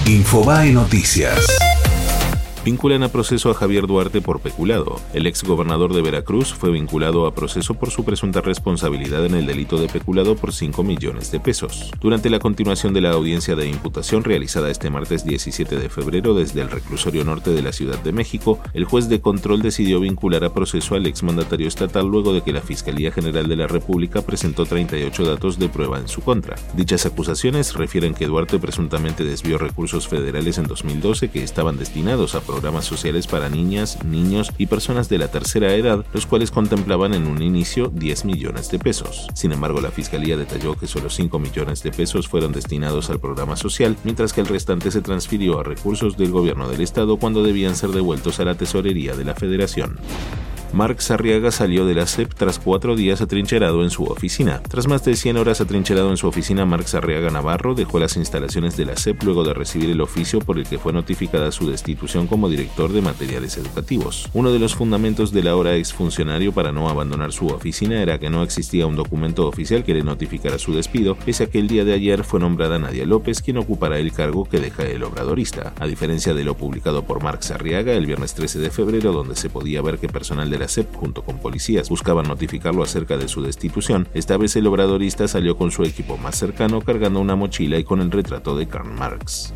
Infobae Noticias. Vinculan a proceso a Javier Duarte por peculado. El exgobernador de Veracruz fue vinculado a proceso por su presunta responsabilidad en el delito de peculado por 5 millones de pesos. Durante la continuación de la audiencia de imputación realizada este martes 17 de febrero desde el reclusorio norte de la Ciudad de México, el juez de control decidió vincular a proceso al exmandatario estatal luego de que la Fiscalía General de la República presentó 38 datos de prueba en su contra. Dichas acusaciones refieren que Duarte presuntamente desvió recursos federales en 2012 que estaban destinados a programas sociales para niñas, niños y personas de la tercera edad, los cuales contemplaban en un inicio 10 millones de pesos. Sin embargo, la Fiscalía detalló que solo 5 millones de pesos fueron destinados al programa social, mientras que el restante se transfirió a recursos del gobierno del estado cuando debían ser devueltos a la tesorería de la Federación. Marx Arriaga salió de la SEP tras 4 días atrincherado en su oficina. Tras más de 100 horas atrincherado en su oficina, Marx Arriaga Navarro dejó las instalaciones de la SEP luego de recibir el oficio por el que fue notificada su destitución como director de materiales educativos. Uno de los fundamentos del ahora exfuncionario para no abandonar su oficina era que no existía un documento oficial que le notificara su despido, pese a que el día de ayer fue nombrada Nadia López quien ocupará el cargo que deja el obradorista. A diferencia de lo publicado por Marx Arriaga el viernes 13 de febrero, donde se podía ver que personal de la SEP junto con policías buscaban notificarlo acerca de su destitución, esta vez el obradorista salió con su equipo más cercano cargando una mochila y con el retrato de Karl Marx.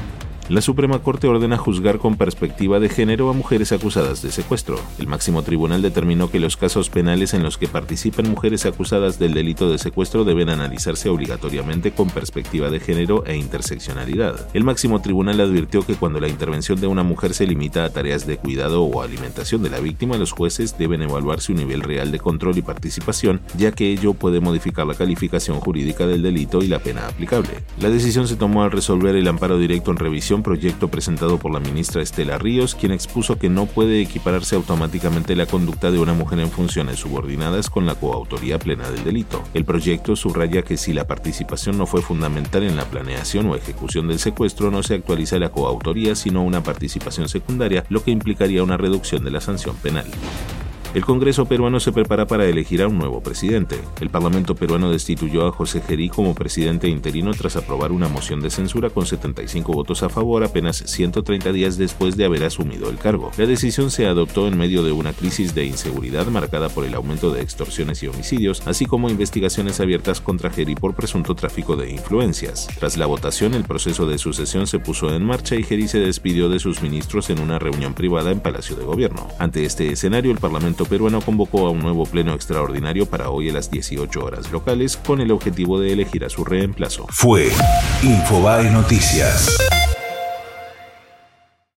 La Suprema Corte ordena juzgar con perspectiva de género a mujeres acusadas de secuestro. El máximo tribunal determinó que los casos penales en los que participan mujeres acusadas del delito de secuestro deben analizarse obligatoriamente con perspectiva de género e interseccionalidad. El máximo tribunal advirtió que cuando la intervención de una mujer se limita a tareas de cuidado o alimentación de la víctima, los jueces deben evaluar su nivel real de control y participación, ya que ello puede modificar la calificación jurídica del delito y la pena aplicable. La decisión se tomó al resolver el amparo directo en revisión, proyecto presentado por la ministra Estela Ríos, quien expuso que no puede equipararse automáticamente la conducta de una mujer en funciones subordinadas con la coautoría plena del delito. El proyecto subraya que si la participación no fue fundamental en la planeación o ejecución del secuestro, no se actualiza la coautoría, sino una participación secundaria, lo que implicaría una reducción de la sanción penal. El Congreso peruano se prepara para elegir a un nuevo presidente. El Parlamento peruano destituyó a José Gerí como presidente interino tras aprobar una moción de censura con 75 votos a favor apenas 130 días después de haber asumido el cargo. La decisión se adoptó en medio de una crisis de inseguridad marcada por el aumento de extorsiones y homicidios, así como investigaciones abiertas contra Gerí por presunto tráfico de influencias. Tras la votación, el proceso de sucesión se puso en marcha y Gerí se despidió de sus ministros en una reunión privada en Palacio de Gobierno. Ante este escenario, el Parlamento peruano convocó a un nuevo pleno extraordinario para hoy a las 18 horas locales con el objetivo de elegir a su reemplazo. Fue Infobae Noticias.